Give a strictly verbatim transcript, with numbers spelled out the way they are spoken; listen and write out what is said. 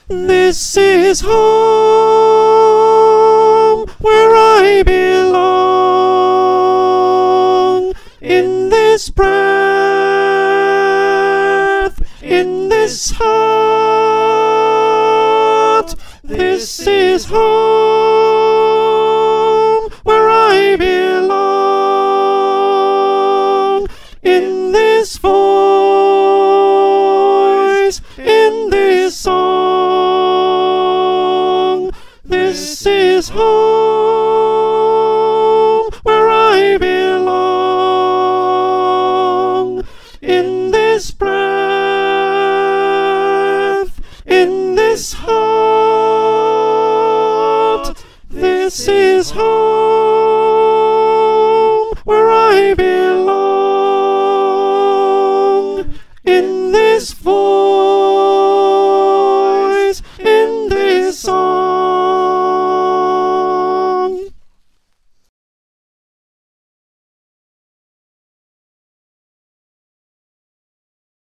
This is home, where I belong. In this breath, in this heart, this is home, where I belong. In this voice, in this song, this is home, where I belong. In this breath, in this heart, this is home, where I belong. In this voice,